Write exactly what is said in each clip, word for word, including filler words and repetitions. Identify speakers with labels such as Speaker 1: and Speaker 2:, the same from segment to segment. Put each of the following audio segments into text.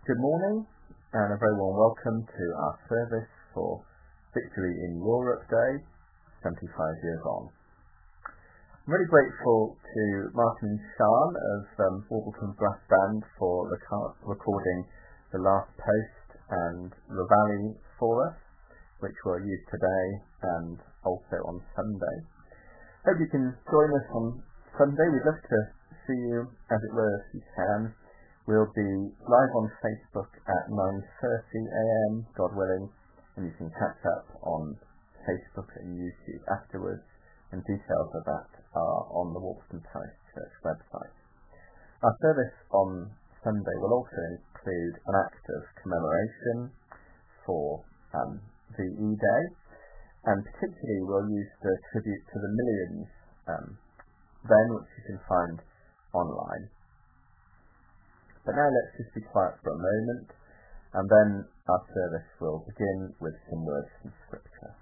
Speaker 1: Good morning and a very warm welcome to our service for Victory in Europe Day, seventy-five years on. I'm really grateful to Martin Shan of um, Warbleton Brass Band for record- recording the last post and the Valley for us, which we'll use today and also on Sunday. Hope you can join us on Sunday. We'd love to see you, as it were, if you can. We'll be live on Facebook at nine thirty a.m, God willing, and you can catch up on Facebook and YouTube afterwards, and details of that are on the Wolverton Parish Church website. Our service on Sunday will also include an act of commemoration for um, V E Day, and particularly we'll use the tribute to the millions um, then, which you can find online. But now let's just be quiet for a moment, and then our service will begin with some words from Scripture.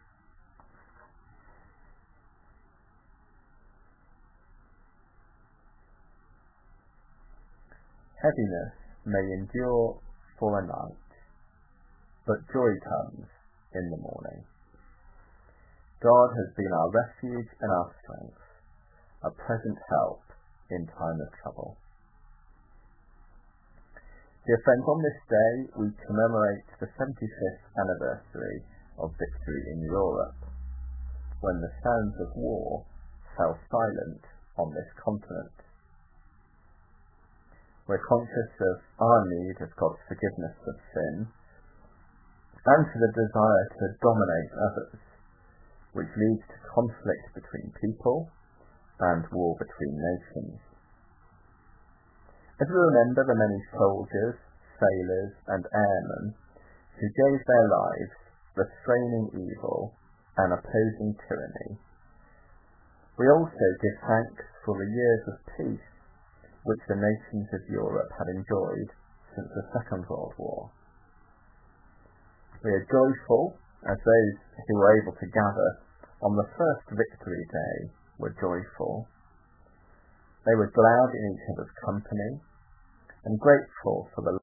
Speaker 1: Heaviness may endure for a night, but joy comes in the morning. God has been our refuge and our strength, a present help in time of trouble. Dear friends, on this day we commemorate the seventy-fifth anniversary of Victory in Europe, when the sounds of war fell silent on this continent. We're conscious of our need of God's forgiveness of sin, and for the desire to dominate others, which leads to conflict between people and war between nations. As we remember the many soldiers, sailors and airmen who gave their lives restraining evil and opposing tyranny, we also give thanks for the years of peace which the nations of Europe had enjoyed since the Second World War. We are joyful as those who were able to gather on the first Victory Day were joyful. They were glad in each other's company and grateful for the